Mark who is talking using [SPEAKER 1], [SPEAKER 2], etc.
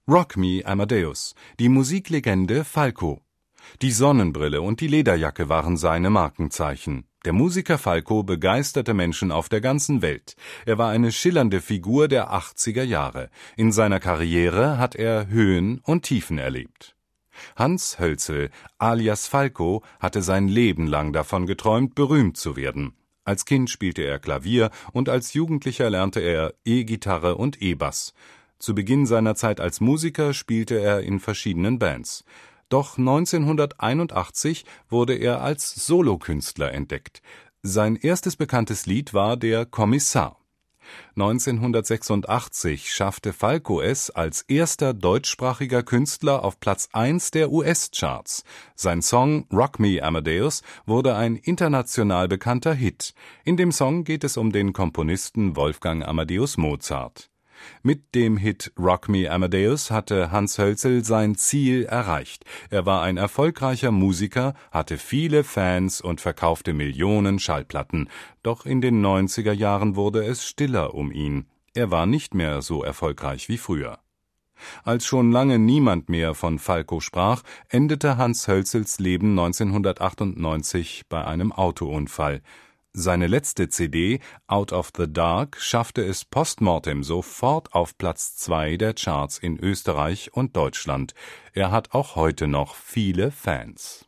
[SPEAKER 1] Rock Me Amadeus, die Musiklegende Falco. Die Sonnenbrille und die Lederjacke waren seine Markenzeichen. Der Musiker Falco begeisterte Menschen auf der ganzen Welt. Er war eine schillernde Figur der 80er Jahre. In seiner Karriere hat er Höhen und Tiefen erlebt. Hans Hölzel, alias Falco, hatte sein Leben lang davon geträumt, berühmt zu werden. Als Kind spielte er Klavier und als Jugendlicher lernte er E-Gitarre und E-Bass. Zu Beginn seiner Zeit als Musiker spielte er in verschiedenen Bands. Doch 1981 wurde er als Solokünstler entdeckt. Sein erstes bekanntes Lied war Der Kommissar. 1986 schaffte Falco es als erster deutschsprachiger Künstler auf Platz 1 der US-Charts. Sein Song Rock Me Amadeus wurde ein international bekannter Hit. In dem Song geht es um den Komponisten Wolfgang Amadeus Mozart. Mit dem Hit Rock Me Amadeus hatte Hans Hölzel sein Ziel erreicht. Er war ein erfolgreicher Musiker, hatte viele Fans und verkaufte Millionen Schallplatten. Doch in den 90er Jahren wurde es stiller um ihn. Er war nicht mehr so erfolgreich wie früher. Als schon lange niemand mehr von Falco sprach, endete Hans Hölzels Leben 1998 bei einem Autounfall. Seine letzte CD, Out of the Dark, schaffte es postmortem sofort auf Platz 2 der Charts in Österreich und Deutschland. Er hat auch heute noch viele Fans.